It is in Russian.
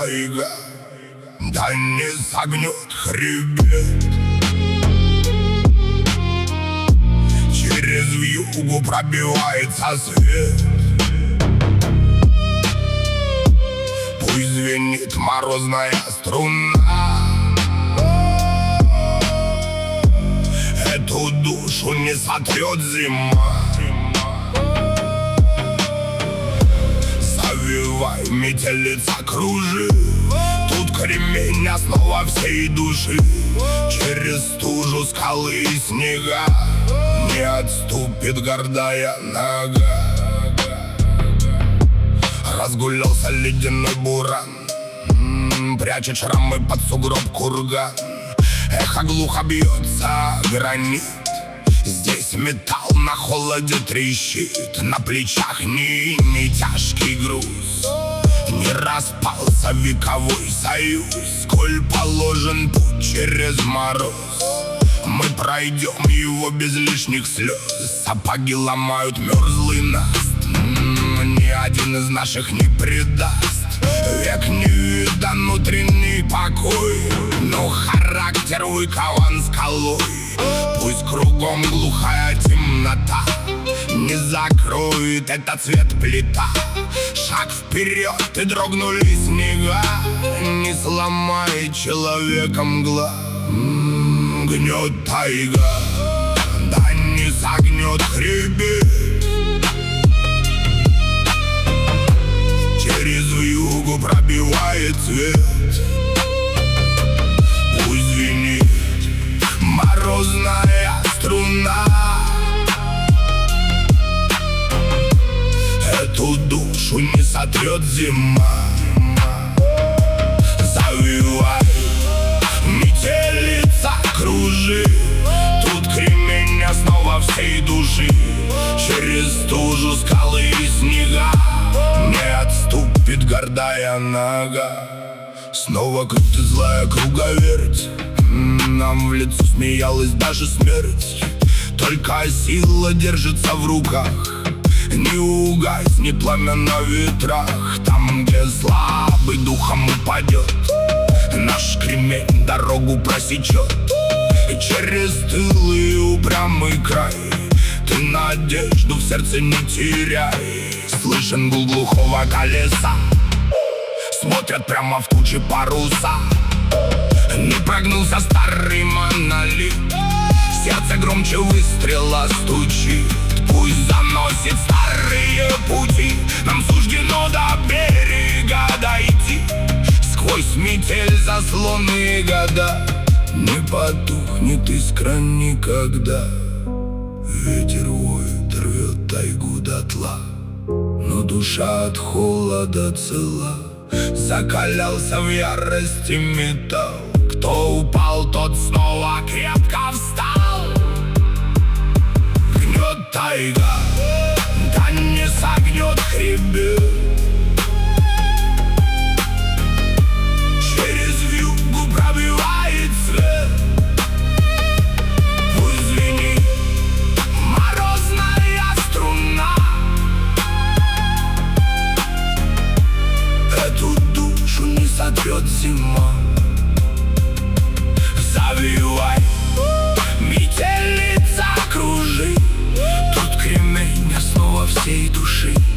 тайга, да не согнет хребет. Через вьюгу пробивается свет. Пусть звенит морозная струна, эту душу не сотрет зима. Завивай, метелица, кружи, тут кремень основа всей души. Через стужу, скалы и снега не отступит гордая нога. Разгулялся ледяной буран, прячет шрамы под сугроб курган. Эхо глухо бьется гранит, здесь металл на холоде трещит. На плечах не тяжкий груз, не распался вековой союз. Сколь положен путь через мороз, мы пройдем его без лишних слез. Сапоги ломают мерзлый наст, ни один из наших не предаст. Век не видан внутренний покой, но характер выкован скалой. Пусть кругом глухая темнота не закроет этот цвет плита. Шаг вперед, и дрогнули снега, не сломает человека мгла. Гнет тайга, да не согнет хребет. Через вьюгу пробивает свет. Пусть звенит морозная струна, эту душу не сотрет зима. Завивай, метелица, кружи, тут кремень основа всей души. Через стужу, скалы и снега не отступит гордая нога. Снова крут и злая круговерть, нам в лицо смеялась даже смерть. Только сила держится в руках, не угаснет пламя на ветрах. Там, где слабый духом упадет, наш кремень дорогу просечет. И через тылый упрямый край ты надежду в сердце не теряй. Слышен гул глухого колеса, смотрят прямо в тучи паруса. Не прогнулся старый монолит, сердце громче выстрела стучит. Пусть заносит старые пути, нам суждено до берега дойти. Сквозь метель, заслоны года, не потухнет искра никогда. Ветер воет, рвет тайгу дотла, но душа от холода цела. Закалялся в ярости металл, кто упал, тот снова крепко встал. Гнет тайга, да не согнет хребет. Через вьюгу пробивает свет. Пусть звенит морозная струна, эту душу не сотрет зима. Завивай, метелица, кружи, тут кремень основа всей души.